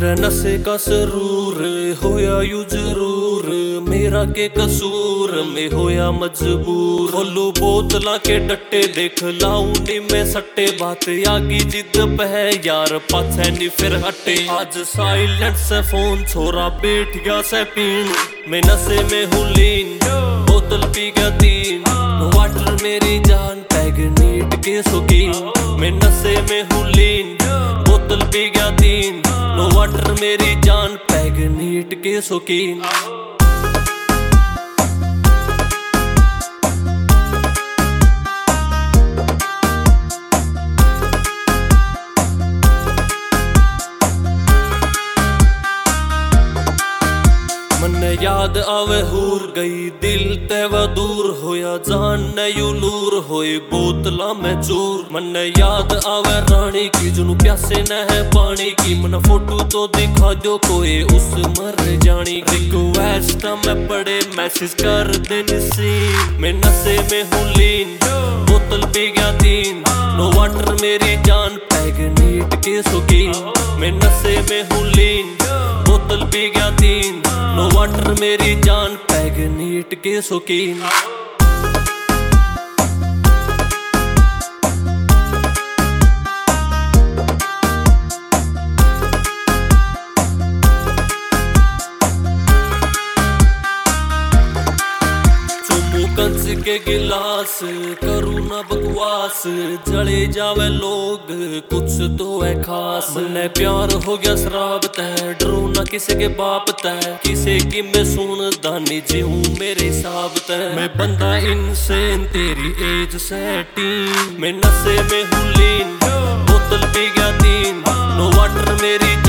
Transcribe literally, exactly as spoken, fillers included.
मेरा नशे का सरूर होया यू जरूर, मेरा के कसूर में होया मजबूर। खोलू बोतला के डट्टे देख लाऊं नी मैं सट्टे, बात आगी जिद पे है यार पाछे नी फिर हटे। आज साइलेंट से फोन छोरा बैठ गया से पीन, मैं नशे में हूँ लीन, बोतल पी गया तीन। वाटर मेरी जान पैग नीट के शौकीन, मैं नशे में हूँ लीन, बोतल पी गया तीन। नो वाटर मेरी जान पैग नीट के शौकीन। मन्ने याद आवे हूर गई दिल ते व दूर, होया जान ने यू लूर होई बोतला में चूर। मन्ने याद आवे रानी की जुनू प्यासे न है पानी की, मन फोटो तो दिखा दो कोई उस मर जानी। रिक्वेस्ट में पड़े मैसेज कर दे सीन, मैं नशे में हूँ लीन, बोतल पी गया तीन। नो वाटर मेरी जान पैग नीट के शौकीन, मैं नशे में हूँ लीन, बोतल पी गया तीन। नो वाटर मेरी जान पैग नीट के शौकीन। कंच के गिलास करूँ ना बकवास, जले जावे लोग कुछ तो है खास। मन्ने प्यार हो गया शराब तय, डरू ना किसी के बाप तय, किसी की मैं सुन दानी जी हूँ मेरे हिसाब तय। मैं बंदा इनसेन तेरी एज सेटीन, मैं नशे में हूँ लीन, बोतल पी गया तीन। नो वाटर मेरी